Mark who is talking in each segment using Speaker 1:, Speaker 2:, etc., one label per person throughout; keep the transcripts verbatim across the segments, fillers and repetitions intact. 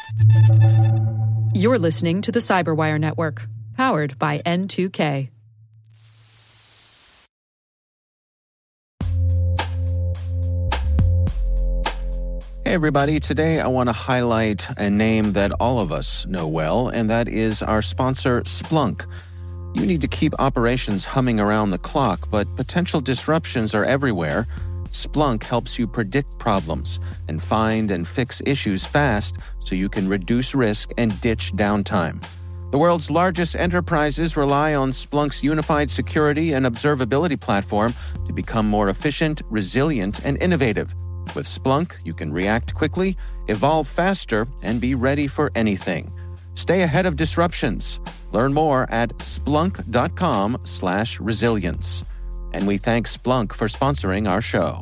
Speaker 1: You're listening to the Cyberwire Network, powered by N two K.
Speaker 2: Hey everybody, today I want to highlight a name that all of us know well, and that is our sponsor, Splunk. You need to keep operations humming around the clock, but potential disruptions are everywhere. Splunk helps you predict problems and find and fix issues fast so you can reduce risk and ditch downtime. The world's largest enterprises rely on Splunk's unified security and observability platform to become more efficient, resilient, and innovative. With Splunk, you can react quickly, evolve faster, and be ready for anything. Stay ahead of disruptions. Learn more at splunk.com slash resilience. And we thank Splunk for sponsoring our show.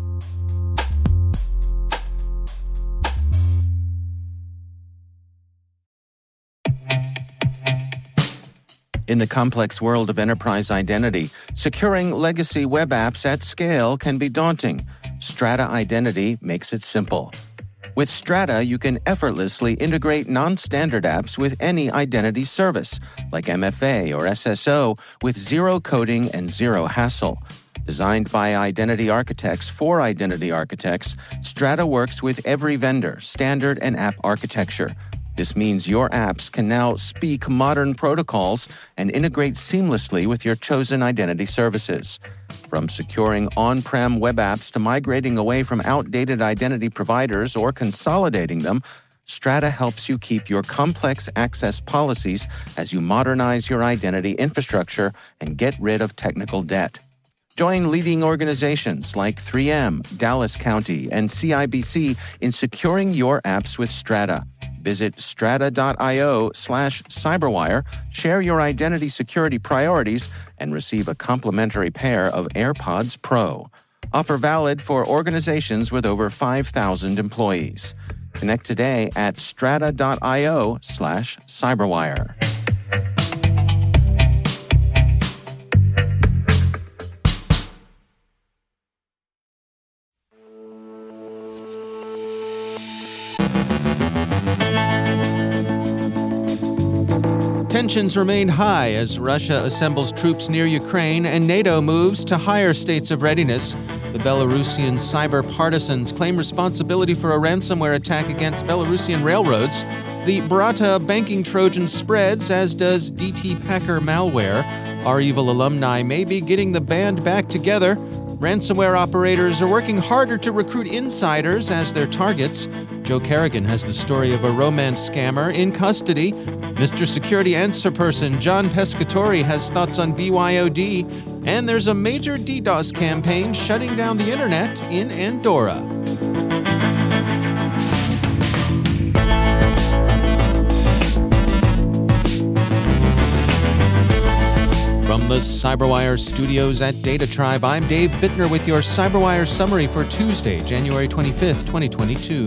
Speaker 2: In the complex world of enterprise identity, securing legacy web apps at scale can be daunting. Strata Identity makes it simple. With Strata, you can effortlessly integrate non-standard apps with any identity service, like M F A or S S O, with zero coding and zero hassle. Designed by identity architects for identity architects, Strata works with every vendor, standard, and app architecture. This means your apps can now speak modern protocols and integrate seamlessly with your chosen identity services. From securing on-prem web apps to migrating away from outdated identity providers or consolidating them, Strata helps you keep your complex access policies as you modernize your identity infrastructure and get rid of technical debt. Join leading organizations like three M, Dallas County, and C I B C in securing your apps with Strata. Visit strata.io slash cyberwire, share your identity security priorities, and receive a complimentary pair of AirPods Pro. Offer valid for organizations with over five thousand employees. Connect today at strata.io slash cyberwire. Tensions remain high as Russia assembles troops near Ukraine and NATO moves to higher states of readiness. The Belarusian cyber partisans claim responsibility for a ransomware attack against Belarusian railroads. The Barata banking Trojan spreads, as does D T Packer malware. Our evil alumni may be getting the band back together. Ransomware operators are working harder to recruit insiders as their targets. Joe Kerrigan has the story of a romance scammer in custody. Mister Security Answer Person John Pescatori has thoughts on B Y O D. And there's a major DDoS campaign shutting down the internet in Andorra. From the Cyberwire studios at Data Tribe, I'm Dave Bittner with your Cyberwire summary for Tuesday, January twenty-fifth, twenty twenty-two.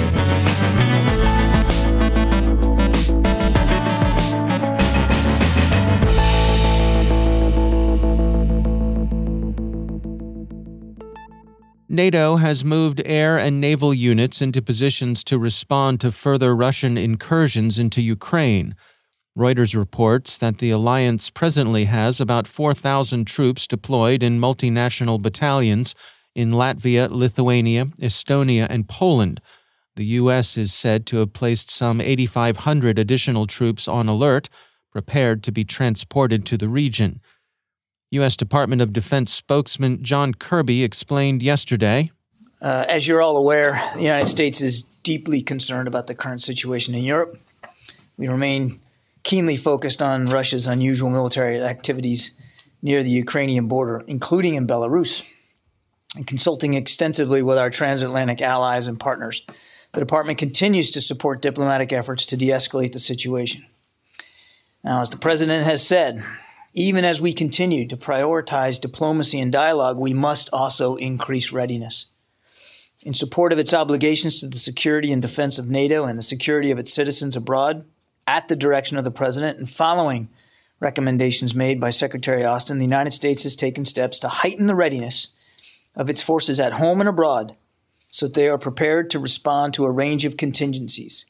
Speaker 2: NATO has moved air and naval units into positions to respond to further Russian incursions into Ukraine. Reuters reports that the alliance presently has about four thousand troops deployed in multinational battalions in Latvia, Lithuania, Estonia, and Poland. The U S is said to have placed some eighty-five hundred additional troops on alert, prepared to be transported to the region. U S Department of Defense spokesman John Kirby explained yesterday,
Speaker 3: uh, as you're all aware, the United States is deeply concerned about the current situation in Europe. We remain keenly focused on Russia's unusual military activities near the Ukrainian border, including in Belarus, and consulting extensively with our transatlantic allies and partners. The department continues to support diplomatic efforts to de-escalate the situation. Now, as the president has said, even as we continue to prioritize diplomacy and dialogue, we must also increase readiness. In support of its obligations to the security and defense of NATO and the security of its citizens abroad, at the direction of the president and following recommendations made by Secretary Austin, the United States has taken steps to heighten the readiness of its forces at home and abroad so that they are prepared to respond to a range of contingencies,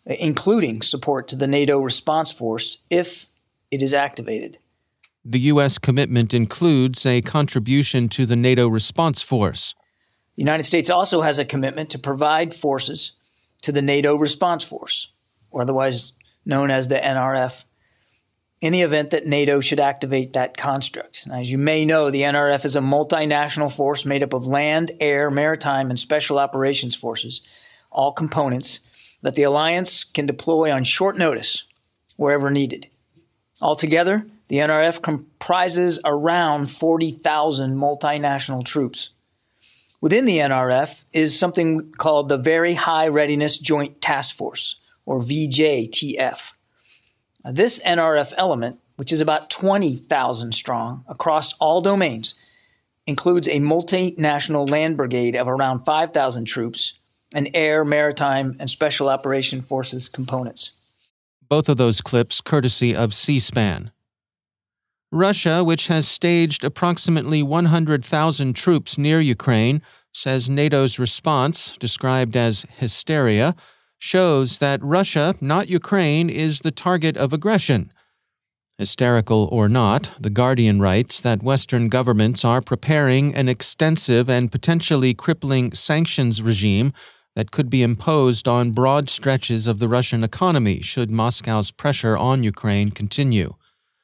Speaker 3: including support to the NATO response force if it is activated.
Speaker 2: The U S commitment includes a contribution to the NATO response force.
Speaker 3: The United States also has a commitment to provide forces to the NATO response force, or otherwise known as the N R F, in the event that NATO should activate that construct. Now, as you may know, the N R F is a multinational force made up of land, air, maritime, and special operations forces, all components that the alliance can deploy on short notice wherever needed. Altogether, the N R F comprises around forty thousand multinational troops. Within the N R F is something called the Very High Readiness Joint Task Force, or V J T F. Now, this N R F element, which is about twenty thousand strong across all domains, includes a multinational land brigade of around five thousand troops and air, maritime, and special operation forces components.
Speaker 2: Both of those clips courtesy of C-SPAN. Russia, which has staged approximately one hundred thousand troops near Ukraine, says NATO's response, described as hysteria, shows that Russia, not Ukraine, is the target of aggression. Hysterical or not, The Guardian writes that Western governments are preparing an extensive and potentially crippling sanctions regime that could be imposed on broad stretches of the Russian economy should Moscow's pressure on Ukraine continue.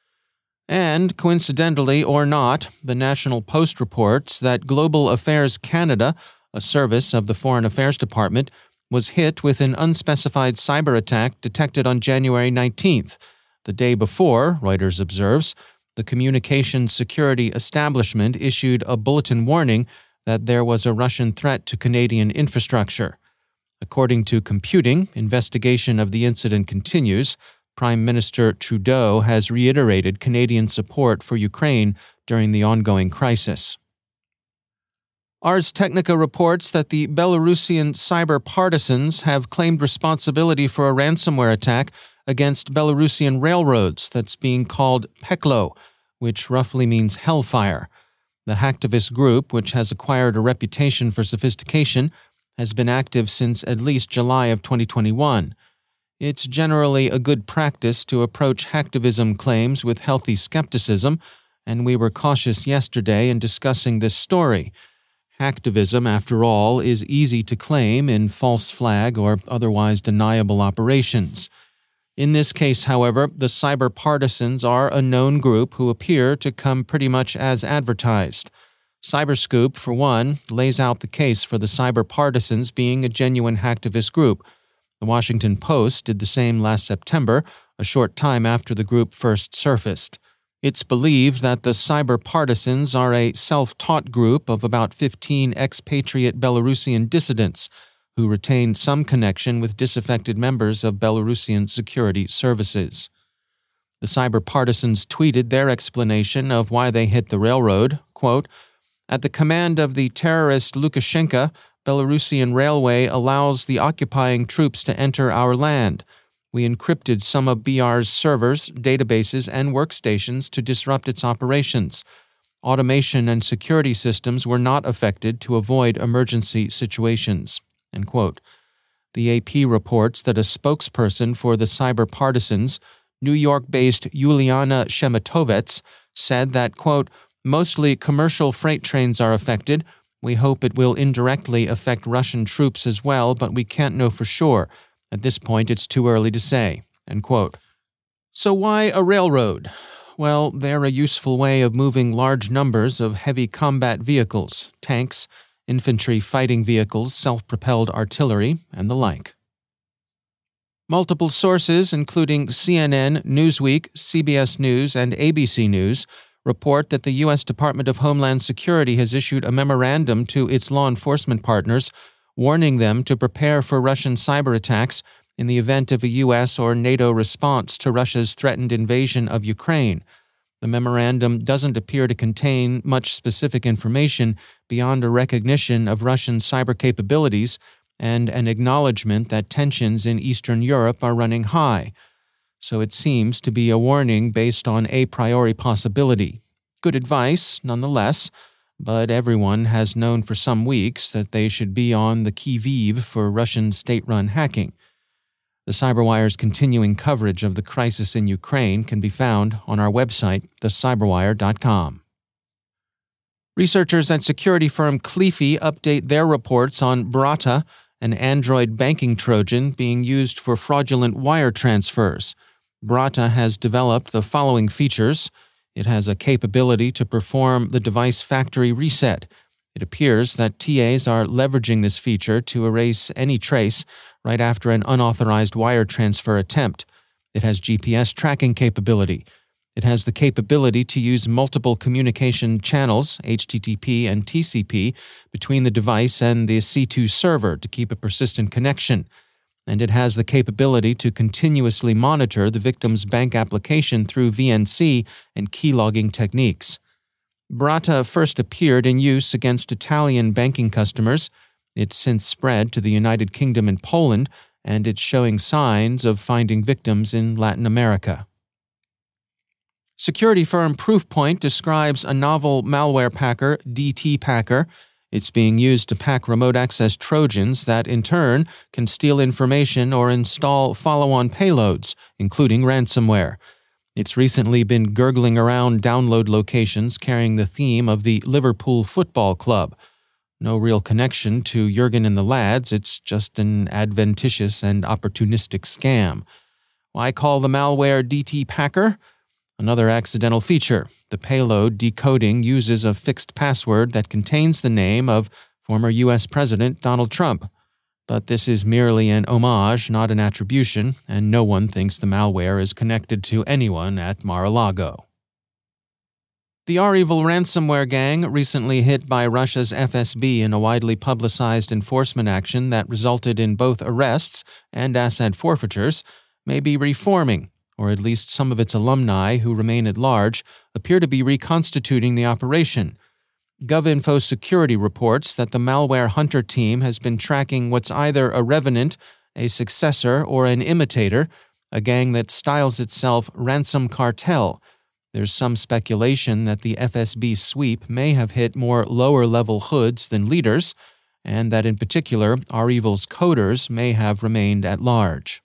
Speaker 2: And, coincidentally or not, the National Post reports that Global Affairs Canada, a service of the Foreign Affairs Department, was hit with an unspecified cyber attack detected on January nineteenth. The day before, Reuters observes, the Communications Security Establishment issued a bulletin warning that there was a Russian threat to Canadian infrastructure. According to Computing, investigation of the incident continues. Prime Minister Trudeau has reiterated Canadian support for Ukraine during the ongoing crisis. Ars Technica reports that the Belarusian cyber partisans have claimed responsibility for a ransomware attack against Belarusian railroads that's being called Peklo, which roughly means hellfire. The hacktivist group, which has acquired a reputation for sophistication, has been active since at least July of twenty twenty-one. It's generally a good practice to approach hacktivism claims with healthy skepticism, and we were cautious yesterday in discussing this story. Hacktivism, after all, is easy to claim in false flag or otherwise deniable operations. In this case, however, the cyber partisans are a known group who appear to come pretty much as advertised. Cyberscoop, for one, lays out the case for the cyber partisans being a genuine hacktivist group. The Washington Post did the same last September, a short time after the group first surfaced. It's believed that the cyber partisans are a self-taught group of about fifteen expatriate Belarusian dissidents who retain some connection with disaffected members of Belarusian security services. The cyber partisans tweeted their explanation of why they hit the railroad, quote, "At the command of the terrorist Lukashenko, Belarusian Railway allows the occupying troops to enter our land. We encrypted some of B R's servers, databases, and workstations to disrupt its operations. Automation and security systems were not affected to avoid emergency situations." End quote. The A P reports that a spokesperson for the cyber partisans, New York-based Yuliana Shematovets, said that, quote, "Mostly commercial freight trains are affected. We hope it will indirectly affect Russian troops as well, but we can't know for sure. At this point, it's too early to say." End quote. So why a railroad? Well, they're a useful way of moving large numbers of heavy combat vehicles, tanks, infantry fighting vehicles, self-propelled artillery, and the like. Multiple sources, including C N N, Newsweek, C B S News, and A B C News, report that the U S Department of Homeland Security has issued a memorandum to its law enforcement partners, warning them to prepare for Russian cyber attacks in the event of a U S or NATO response to Russia's threatened invasion of Ukraine. The memorandum doesn't appear to contain much specific information beyond a recognition of Russian cyber capabilities and an acknowledgement that tensions in Eastern Europe are running high. So it seems to be a warning based on a priori possibility. Good advice, nonetheless, but everyone has known for some weeks that they should be on the qui-vive for Russian state-run hacking. The CyberWire's continuing coverage of the crisis in Ukraine can be found on our website, the cyberwire dot com. Researchers at security firm Cleafy update their reports on Brata, an Android banking Trojan being used for fraudulent wire transfers. Brata has developed the following features. It has a capability to perform the device factory reset. It appears that T As are leveraging this feature to erase any trace right after an unauthorized wire transfer attempt. It has G P S tracking capability. It has the capability to use multiple communication channels, H T T P and T C P, between the device and the C two server to keep a persistent connection. And it has the capability to continuously monitor the victim's bank application through V N C and keylogging techniques. Brata first appeared in use against Italian banking customers. It's since spread to the United Kingdom and Poland, and it's showing signs of finding victims in Latin America. Security firm Proofpoint describes a novel malware packer, D T Packer. It's being used to pack remote access Trojans that, in turn, can steal information or install follow-on payloads, including ransomware. It's recently been gurgling around download locations carrying the theme of the Liverpool Football Club. No real connection to Jurgen and the lads, it's just an adventitious and opportunistic scam. Why call the malware D T Packer? Another accidental feature. The payload decoding uses a fixed password that contains the name of former U S President Donald Trump. But this is merely an homage, not an attribution, and no one thinks the malware is connected to anyone at Mar-a-Lago. The REvil ransomware gang, recently hit by Russia's F S B in a widely publicized enforcement action that resulted in both arrests and asset forfeitures, may be reforming, or at least some of its alumni who remain at large appear to be reconstituting the operation. GovInfo Security reports that the malware hunter team has been tracking what's either a revenant, a successor, or an imitator, a gang that styles itself Ransom Cartel. There's some speculation that the F S B sweep may have hit more lower-level hoods than leaders, and that in particular, REvil's coders may have remained at large.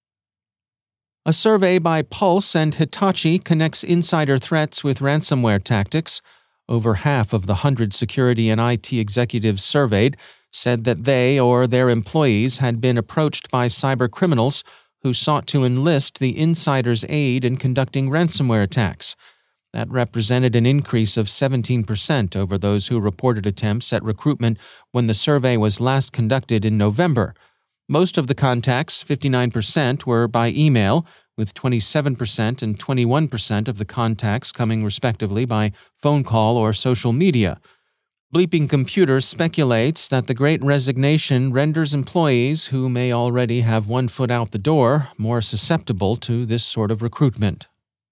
Speaker 2: A survey by Pulse and Hitachi connects insider threats with ransomware tactics. Over half of the one hundred security and I T executives surveyed said that they or their employees had been approached by cyber criminals who sought to enlist the insider's aid in conducting ransomware attacks. That represented an increase of seventeen percent over those who reported attempts at recruitment when the survey was last conducted in November. Most of the contacts, fifty-nine percent, were by email, with twenty-seven percent and twenty-one percent of the contacts coming respectively by phone call or social media. Bleeping Computer speculates that the Great Resignation renders employees who may already have one foot out the door more susceptible to this sort of recruitment.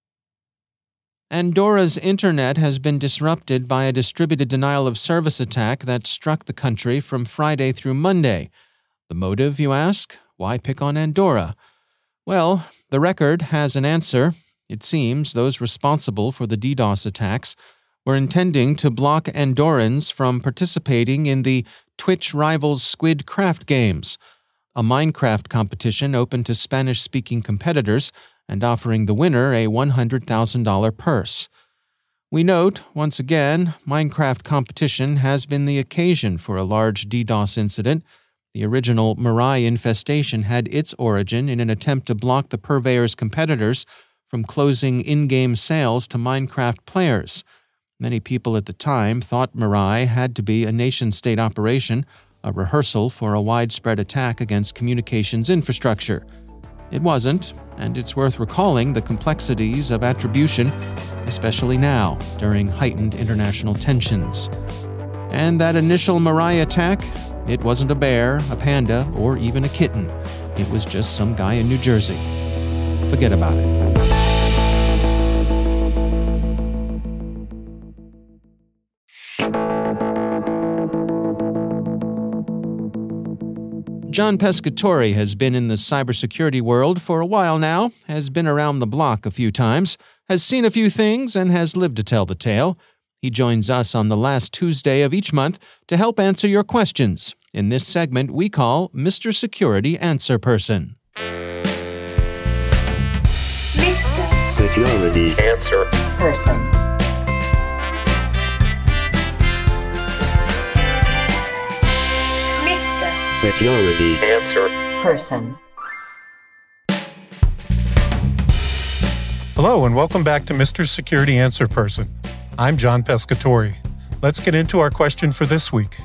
Speaker 2: Andorra's internet has been disrupted by a distributed denial-of-service attack that struck the country from Friday through Monday. The motive, you ask? Why pick on Andorra? Well, the record has an answer. It seems those responsible for the DDoS attacks were intending to block Andorrans from participating in the Twitch Rivals Squid Craft Games, a Minecraft competition open to Spanish-speaking competitors and offering the winner a one hundred thousand dollars purse. We note, once again, Minecraft competition has been the occasion for a large DDoS incident. The original Mirai infestation had its origin in an attempt to block the purveyor's competitors from closing in-game sales to Minecraft players. Many people at the time thought Mirai had to be a nation-state operation, a rehearsal for a widespread attack against communications infrastructure. It wasn't, and it's worth recalling the complexities of attribution, especially now, during heightened international tensions. And that initial Mirai attack, it wasn't a bear, a panda, or even a kitten. It was just some guy in New Jersey. Forget about it. John Pescatore has been in the cybersecurity world for a while now, has been around the block a few times, has seen a few things, and has lived to tell the tale. He joins us on the last Tuesday of each month to help answer your questions. In this segment we call Mister Security Answer Person.
Speaker 4: Mister
Speaker 5: Security Answer
Speaker 4: Person. Mister
Speaker 5: Security Answer
Speaker 4: Person.
Speaker 6: Hello and welcome back to Mister Security Answer Person. I'm John Pescatori. Let's get into our question for this week.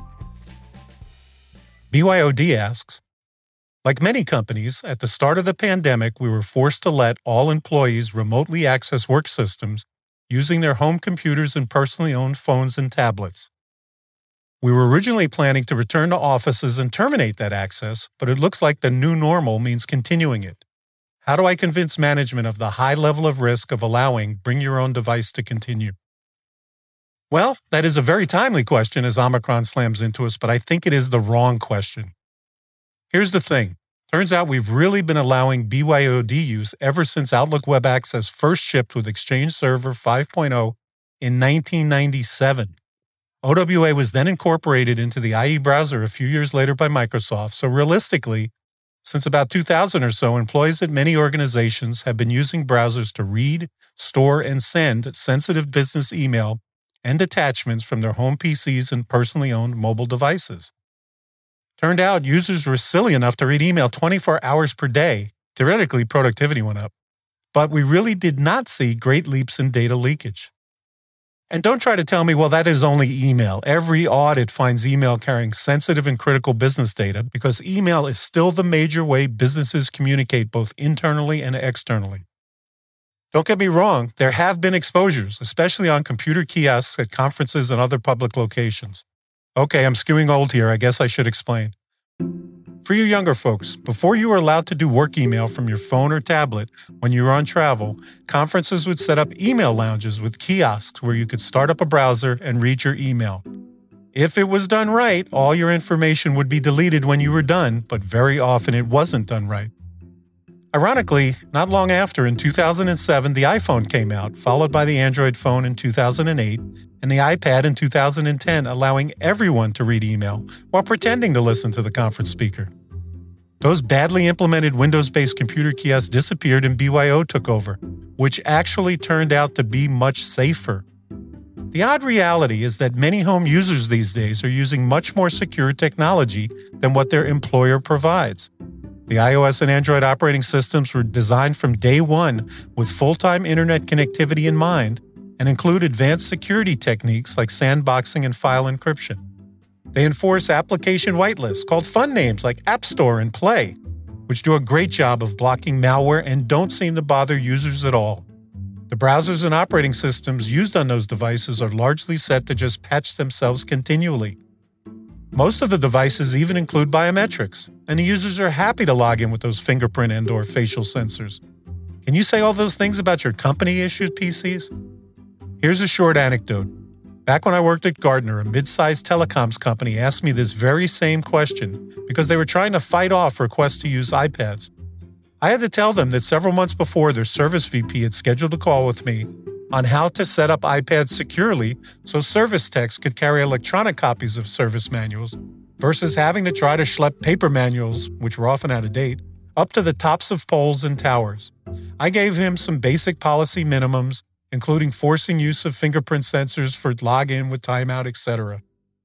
Speaker 6: B Y O D asks, like many companies, at the start of the pandemic, we were forced to let all employees remotely access work systems using their home computers and personally owned phones and tablets. We were originally planning to return to offices and terminate that access, but it looks like the new normal means continuing it. How do I convince management of the high level of risk of allowing bring your own device to continue? Well, that is a very timely question as Omicron slams into us, but I think it is the wrong question. Here's the thing. Turns out we've really been allowing B Y O D use ever since Outlook Web Access first shipped with Exchange Server five point oh in nineteen ninety-seven. O W A was then incorporated into the I E browser a few years later by Microsoft, so realistically, since about two thousand or so, employees at many organizations have been using browsers to read, store, and send sensitive business email and attachments from their home P Cs and personally owned mobile devices. Turned out users were silly enough to read email twenty-four hours per day. Theoretically, productivity went up. But we really did not see great leaps in data leakage. And don't try to tell me, well, that is only email. Every audit finds email carrying sensitive and critical business data because email is still the major way businesses communicate both internally and externally. Don't get me wrong, there have been exposures, especially on computer kiosks at conferences and other public locations. Okay, I'm skewing old here. I guess I should explain. For you younger folks, before you were allowed to do work email from your phone or tablet when you were on travel, conferences would set up email lounges with kiosks where you could start up a browser and read your email. If it was done right, all your information would be deleted when you were done, but very often it wasn't done right. Ironically, not long after, in two thousand seven, the iPhone came out, followed by the Android phone in two thousand eight, and the iPad in two thousand ten, allowing everyone to read email while pretending to listen to the conference speaker. Those badly implemented Windows-based computer kiosks disappeared and B Y O took over, which actually turned out to be much safer. The odd reality is that many home users these days are using much more secure technology than what their employer provides. The iOS and Android operating systems were designed from day one with full-time internet connectivity in mind and include advanced security techniques like sandboxing and file encryption. They enforce application whitelists called fun names like App Store and Play, which do a great job of blocking malware and don't seem to bother users at all. The browsers and operating systems used on those devices are largely set to just patch themselves continually. Most of the devices even include biometrics, and the users are happy to log in with those fingerprint and or facial sensors. Can you say all those things about your company-issued P Cs? Here's a short anecdote. Back when I worked at Gartner, a mid-sized telecoms company asked me this very same question because they were trying to fight off requests to use iPads. I had to tell them that several months before, their service V P had scheduled a call with me on how to set up iPads securely so service techs could carry electronic copies of service manuals versus having to try to schlep paper manuals, which were often out of date, up to the tops of poles and towers. I gave him some basic policy minimums, including forcing use of fingerprint sensors for login with timeout, et cetera.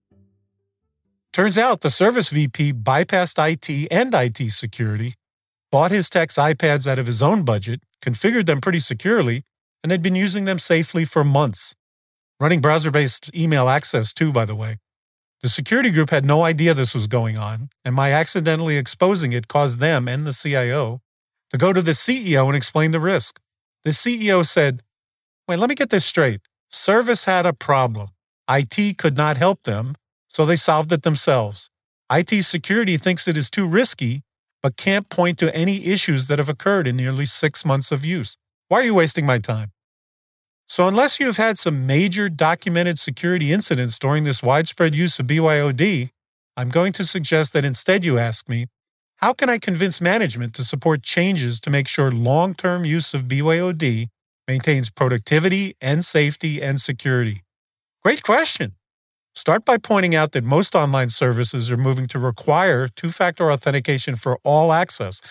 Speaker 6: Turns out the service V P bypassed I T and I T security, bought his techs iPads out of his own budget, configured them pretty securely, and had been using them safely for months. Running browser-based email access too, by the way. The security group had no idea this was going on, and my accidentally exposing it caused them and the C I O to go to the C E O and explain the risk. The C E O said, wait, let me get this straight. Service had a problem. I T could not help them, so they solved it themselves. I T security thinks it is too risky, but can't point to any issues that have occurred in nearly six months of use. Why are you wasting my time? So unless you've had some major documented security incidents during this widespread use of B Y O D, I'm going to suggest that instead you ask me, how can I convince management to support changes to make sure long-term use of B Y O D maintains productivity and safety and security? Great question. Start by pointing out that most online services are moving to require two-factor authentication for all access,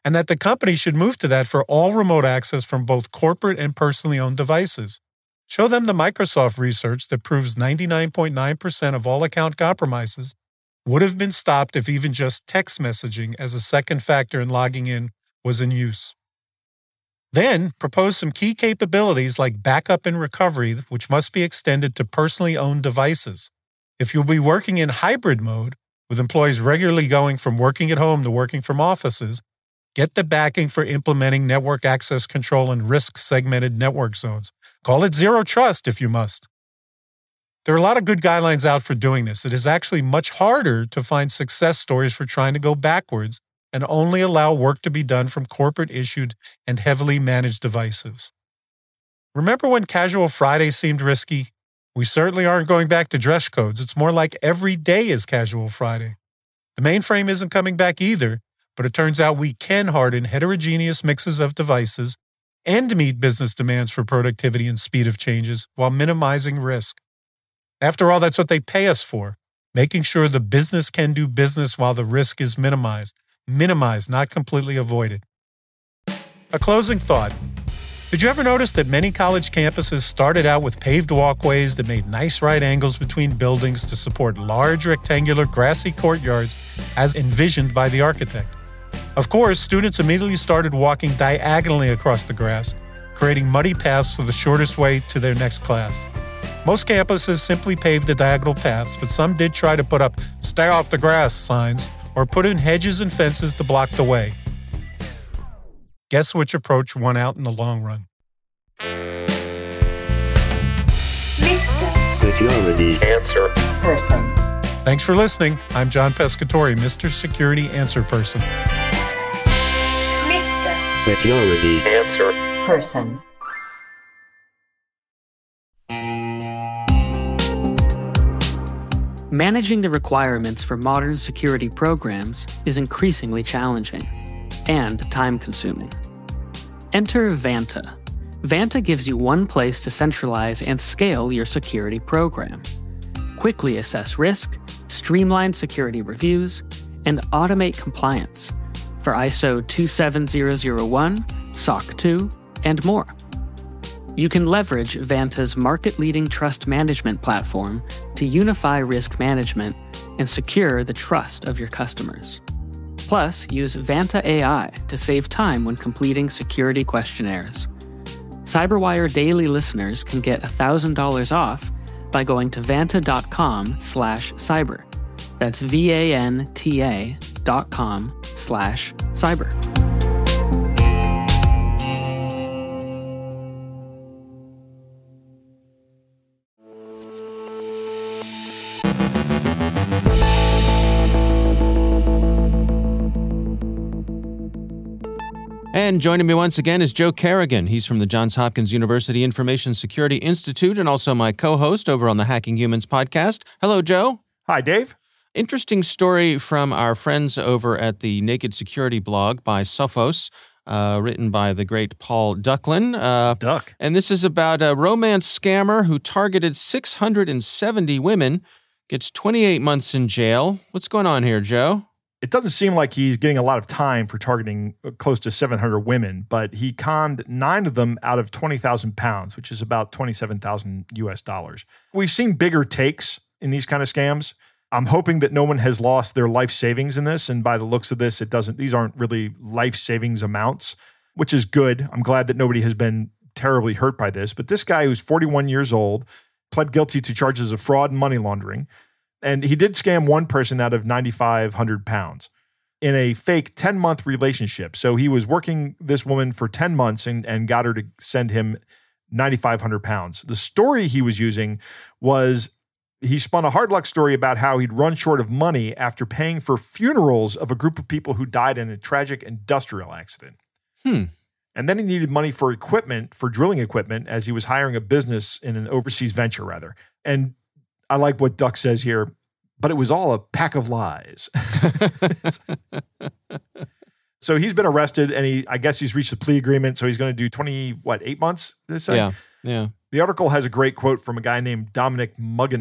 Speaker 6: and that the company should move to that for all remote access from both corporate and personally owned devices. Show them the Microsoft research that proves ninety-nine point nine percent of all account compromises would have been stopped if even just text messaging as a second factor in logging in was in use. Then, propose some key capabilities like backup and recovery, which must be extended to personally owned devices. If you'll be working in hybrid mode, with employees regularly going from working at home to working from offices, get the backing for implementing network access control and risk-segmented network zones. Call it zero trust if you must. There are a lot of good guidelines out for doing this. It is actually much harder to find success stories for trying to go backwards and only allow work to be done from corporate-issued and heavily managed devices. Remember when Casual Friday seemed risky? We certainly aren't going back to dress codes. It's more like every day is Casual Friday. The mainframe isn't coming back either, but it turns out we can harden heterogeneous mixes of devices and meet business demands for productivity and speed of changes while minimizing risk. After all, that's what they pay us for, making sure the business can do business while the risk is minimized. Minimized, not completely avoided. A closing thought. Did you ever notice that many college campuses started out with paved walkways that made nice right angles between buildings to support large rectangular grassy courtyards as envisioned by the architect? Of course, students immediately started walking diagonally across the grass, creating muddy paths for the shortest way to their next class. Most campuses simply paved the diagonal paths, but some did try to put up "Stay off the grass" signs or put in hedges and fences to block the way. Guess which approach won out in the long run?
Speaker 5: Mister Security Answer Person.
Speaker 6: Thanks for listening. I'm John Pescatori, Mister Security Answer Person.
Speaker 5: Mister Security Answer Person.
Speaker 4: Managing the requirements for modern security programs is increasingly challenging and time-consuming. Enter Vanta. Vanta gives you one place to centralize and scale your security program. Quickly assess risk, streamline security reviews, and automate compliance for I S O two seven zero zero one, S O C two, and more. You can leverage Vanta's market-leading trust management platform to unify risk management and secure the trust of your customers. Plus, use Vanta A I to save time when completing security questionnaires. CyberWire Daily listeners can get one thousand dollars off by going to vanta.com slash cyber. That's V-A-N-T-A dot com slash cyber.
Speaker 2: And joining me once again is Joe Carrigan. He's from the Johns Hopkins University Information Security Institute and also my co-host over on the Hacking Humans podcast. Hello, Joe.
Speaker 7: Hi, Dave.
Speaker 2: Interesting story from our friends over at the Naked Security blog by Sophos, uh, written by the great Paul Ducklin. Uh,
Speaker 7: Duck.
Speaker 2: And this is about a romance scammer who targeted six hundred seventy women, gets twenty-eight months in jail. What's going on here, Joe?
Speaker 7: It doesn't seem like he's getting a lot of time for targeting close to seven hundred women, but he conned nine of them out of twenty thousand pounds, which is about twenty-seven thousand U S dollars. We've seen bigger takes in these kind of scams. I'm hoping that no one has lost their life savings in this. And by the looks of this, it doesn't, these aren't really life savings amounts, which is good. I'm glad that nobody has been terribly hurt by this. But this guy who's forty-one years old pled guilty to charges of fraud and money laundering. And he did scam one person out of nine thousand five hundred pounds in a fake ten-month relationship. So he was working this woman for ten months and, and got her to send him nine thousand five hundred pounds. The story he was using was he spun a hard luck story about how he'd run short of money after paying for funerals of a group of people who died in a tragic industrial accident.
Speaker 2: Hmm.
Speaker 7: And then he needed money for equipment, for drilling equipment, as he was hiring a business in an overseas venture, rather. And I like what Duck says here, but it was all a pack of lies. So he's been arrested, and he, I guess he's reached a plea agreement, so he's going to do twenty, what, eight months? This
Speaker 2: Yeah, yeah.
Speaker 7: The article has a great quote from a guy named Dominic Muggan,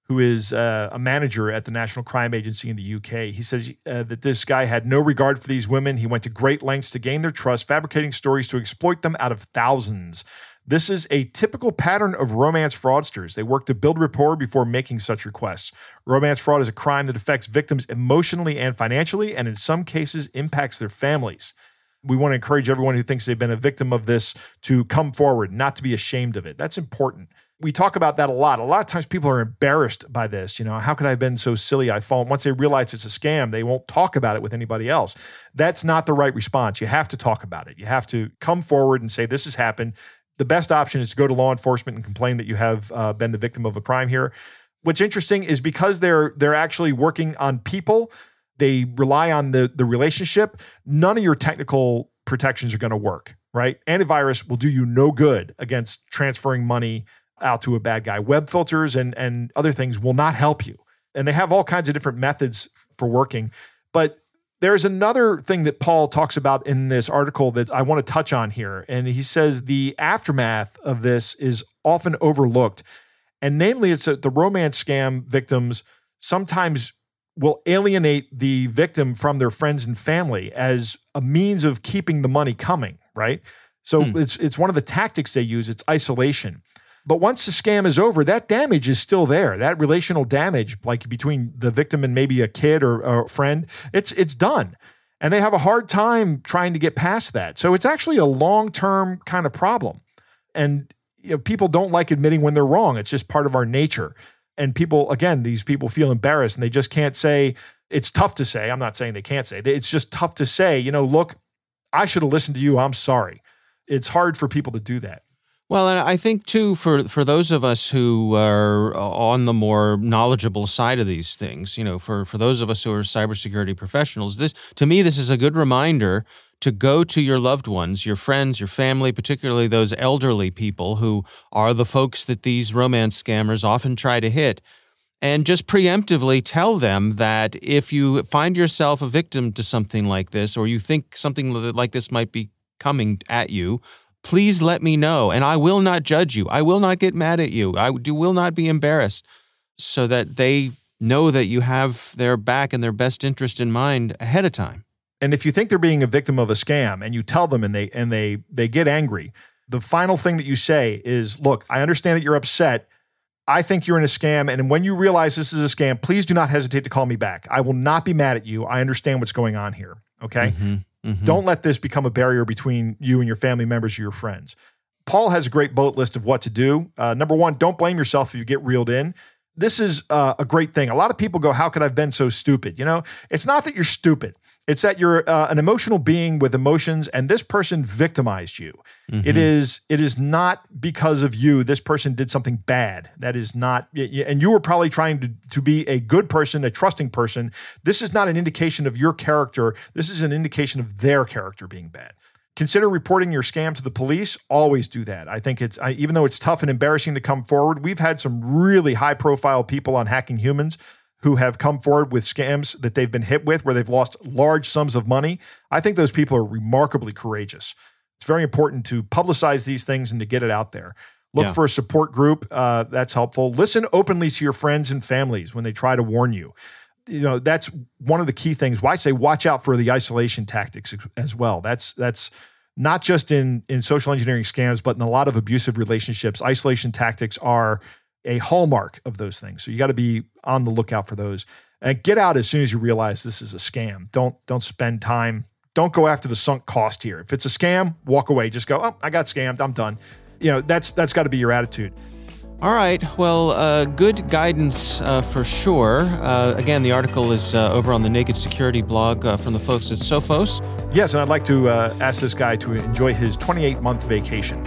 Speaker 7: who is uh, a manager at the National Crime Agency in the U K. He says uh, that this guy had no regard for these women. He went to great lengths to gain their trust, fabricating stories to exploit them out of thousands. This is a typical pattern of romance fraudsters. They work to build rapport before making such requests. Romance fraud is a crime that affects victims emotionally and financially, and in some cases impacts their families. We want to encourage everyone who thinks they've been a victim of this to come forward, not to be ashamed of it. That's important. We talk about that a lot. A lot of times people are embarrassed by this. You know, how could I have been so silly? I fall. Once they realize it's a scam, they won't talk about it with anybody else. That's not the right response. You have to talk about it. You have to come forward and say, this has happened. The best option is to go to law enforcement and complain that you have uh, been the victim of a crime here. What's interesting is because they're they're actually working on people, they rely on the, the relationship. None of your technical protections are going to work, right? Antivirus will do you no good against transferring money out to a bad guy. Web filters and, and other things will not help you. And they have all kinds of different methods for working. But there's another thing that Paul talks about in this article that I want to touch on here. And he says the aftermath of this is often overlooked. And namely, it's that the romance scam victims sometimes will alienate the victim from their friends and family as a means of keeping the money coming, right? So hmm. it's it's one of the tactics they use. It's isolation. But once the scam is over, that damage is still there. That relational damage, like between the victim and maybe a kid or, or a friend, it's it's done. And they have a hard time trying to get past that. So it's actually a long-term kind of problem. And you know, people don't like admitting when they're wrong. It's just part of our nature. And people, again, these people feel embarrassed and they just can't say, it's tough to say. I'm not saying they can't say. It's just tough to say, you know, look, I should have listened to you. I'm sorry. It's hard for people to do that.
Speaker 2: Well, and I think, too, for, for those of us who are on the more knowledgeable side of these things, you know, for, for those of us who are cybersecurity professionals, this, to me, this is a good reminder to go to your loved ones, your friends, your family, particularly those elderly people who are the folks that these romance scammers often try to hit, and just preemptively tell them that if you find yourself a victim to something like this, or you think something like this might be coming at you, please let me know, and I will not judge you. I will not get mad at you. I do, will not be embarrassed, so that they know that you have their back and their best interest in mind ahead of time.
Speaker 7: And if you think they're being a victim of a scam and you tell them and they and they they get angry, the final thing that you say is, look, I understand that you're upset. I think you're in a scam. And when you realize this is a scam, please do not hesitate to call me back. I will not be mad at you. I understand what's going on here. Okay. Mm-hmm. Mm-hmm. Don't let this become a barrier between you and your family members or your friends. Paul has a great bullet list of what to do. Uh, number one, don't blame yourself if you get reeled in. This is uh, a great thing. A lot of people go, how could I have been so stupid? You know, it's not that you're stupid. It's that you're uh, an emotional being with emotions, and this person victimized you. Mm-hmm. It is it is not because of you. This person did something bad. That is not, and you were probably trying to, to be a good person, a trusting person. This is not an indication of your character. This is an indication of their character being bad. Consider reporting your scam to the police. Always do that. I think it's, I, even though it's tough and embarrassing to come forward, we've had some really high-profile people on Hacking Humans who have come forward with scams that they've been hit with where they've lost large sums of money. I think those people are remarkably courageous. It's very important to publicize these things and to get it out there. Look yeah. for a support group. Uh, that's helpful. Listen openly to your friends and families when they try to warn you. You know, that's one of the key things. Why I say watch out for the isolation tactics as well. That's that's not just in, in social engineering scams, but in a lot of abusive relationships. Isolation tactics are a hallmark of those things. So you got to be on the lookout for those. And get out as soon as you realize this is a scam. Don't don't spend time. Don't go after the sunk cost here. If it's a scam, walk away. Just go, oh, I got scammed. I'm done. You know, that's that's got to be your attitude.
Speaker 2: All right. Well, uh, good guidance uh, for sure. Uh, again, the article is uh, over on the Naked Security blog uh, from the folks at Sophos.
Speaker 7: Yes, and I'd like to uh, ask this guy to enjoy his twenty-eight month vacation.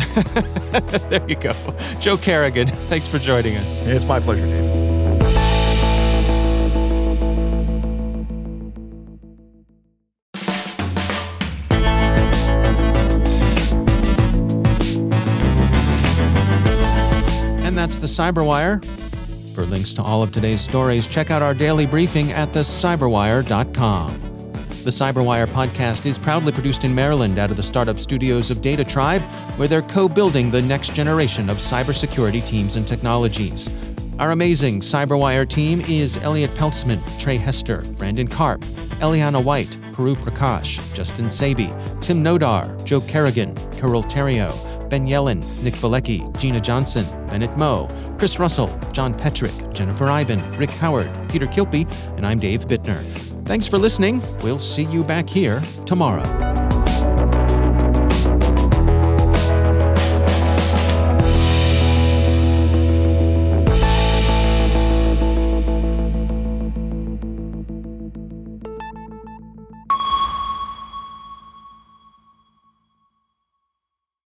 Speaker 2: There you go. Joe Carrigan, thanks for joining us.
Speaker 7: It's my pleasure, Dave.
Speaker 2: That's the Cyberwire. For links to all of today's stories, check out our daily briefing at the cyberwire dot com. The Cyberwire podcast is proudly produced in Maryland out of the startup studios of Data Tribe, where they're co-building the next generation of cybersecurity teams and technologies. Our amazing CyberWire team is Elliot Peltzman, Trey Hester, Brandon Karp, Eliana White, Peru Prakash, Justin Sabi, Tim Nodar, Joe Kerrigan, Carol Terrio, Ben Yellen, Nick Valecki, Gina Johnson, Bennett Moe, Chris Russell, John Petrick, Jennifer Iben, Rick Howard, Peter Kilpie, and I'm Dave Bittner. Thanks for listening. We'll see you back here tomorrow.